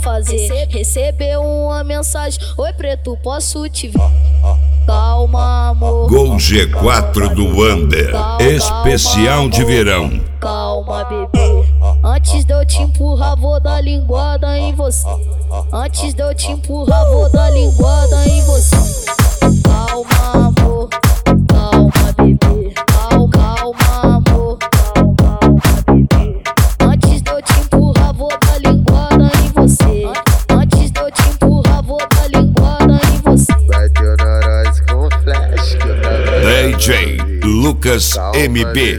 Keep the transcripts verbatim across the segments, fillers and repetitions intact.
fazer. Recebeu uma mensagem: oi preto, posso te ver? Calma, amor. Gol G quatro do Under, especial de verão. Calma, bebê. Antes de eu te empurrar, vou dar linguada em você. Antes de eu te empurrar, vou dar linguada em você. Calma, amor. Calma, bebê. Calma, calma, amor. Calma, bebê. Antes de eu te empurrar, vou dar linguada em você. Antes de eu te empurrar, vou dar linguada em você. D J Lucas M B.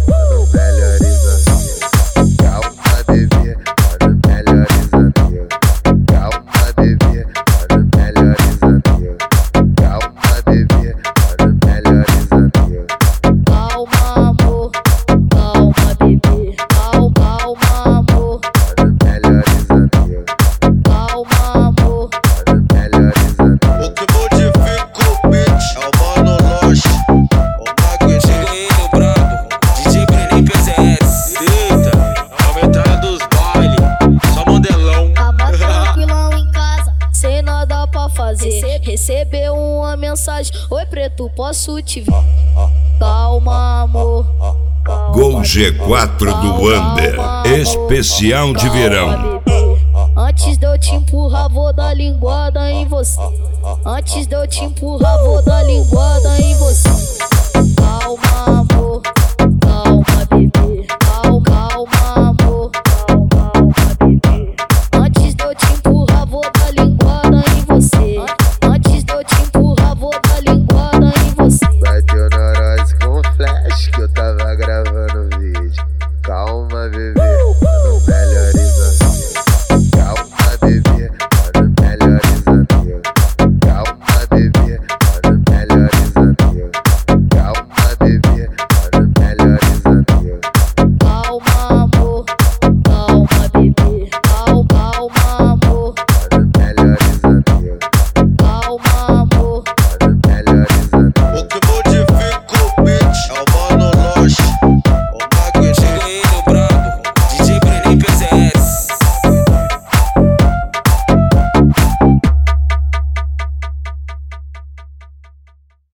Recebeu uma mensagem: oi preto, posso te ver? Calma, amor. Gol G quatro do Under, especial de verão. Antes de eu te empurrar, vou dar linguada em você. Antes de eu te empurrar, vou dar linguada em você. Calma, amor.